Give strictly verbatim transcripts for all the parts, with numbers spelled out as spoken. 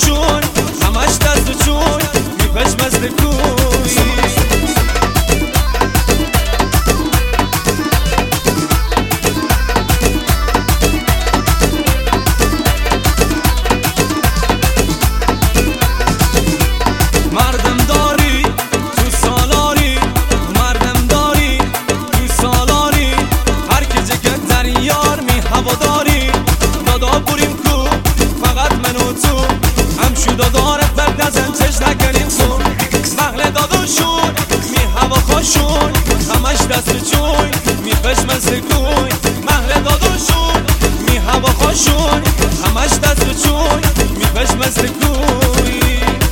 خوشون همش دست و چون میپش مثل کوی مردم داری تو سالاری مردم داری تو سالاری هر که جگت در یار می هواداری دادا بریم کو فقط من و تو هم شو دادارت بر نزن چش نکنیم سون محل داداشون می هوا خوشون همش دست چون می پش مثل کوی محل داداشون می هوا خوشون همش دست چون می پش مثل کوی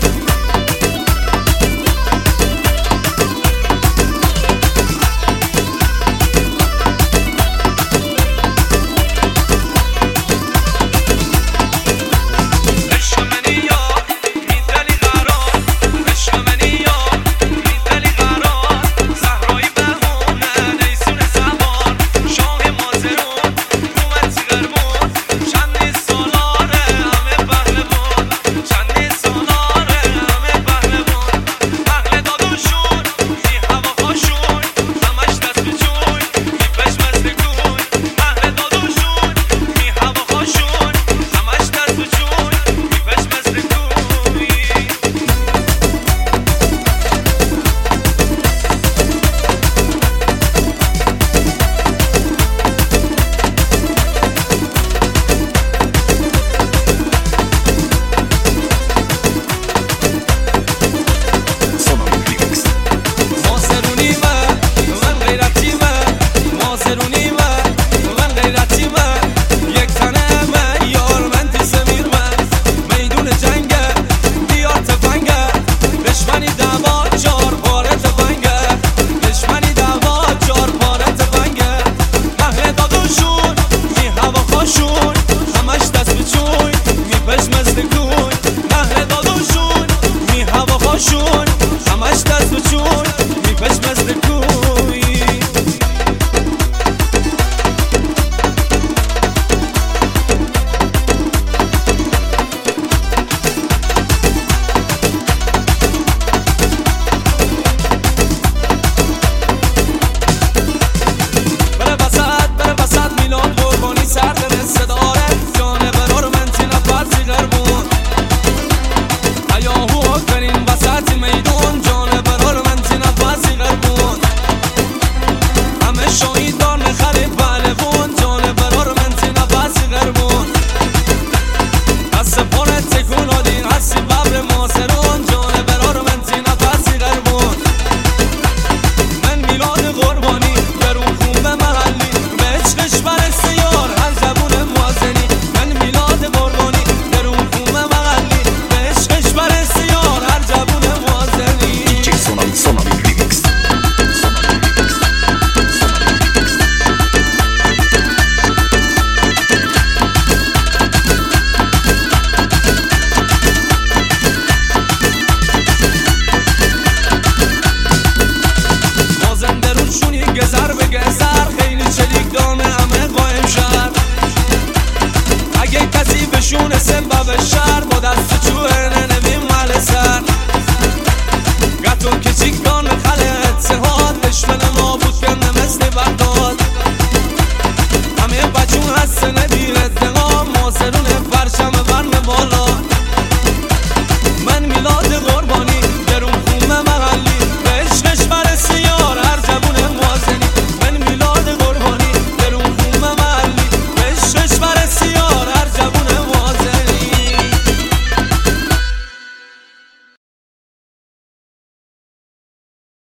همش دست و چون میپش مثل کوی بره بسد بره بسد میلان قربانی سر دل صداره جانه برار من تینا پرسی غربون ایاهو آفرین وسط میدون جانه برار من تینا پرسی غربون همه شاید دار نخری پهلوون جانه برار من تینا پرسی غربون دست پاره تکون آدین حسی ببر ماسرون جانه برار من تینا پرسی غربون من میلاد قربانی درون خون به محلی به عشقش برسه یار هر زبون موازنی من میلاد قربانی درون خون به محلی به عشقش برسه یار هر زبون موازنی دیجی سونامی سونامی ریمیکس مازن درونشونی گذر به گذر خیلی چلیک دانه همه قایم شد اگه کسی بشونه سبب شد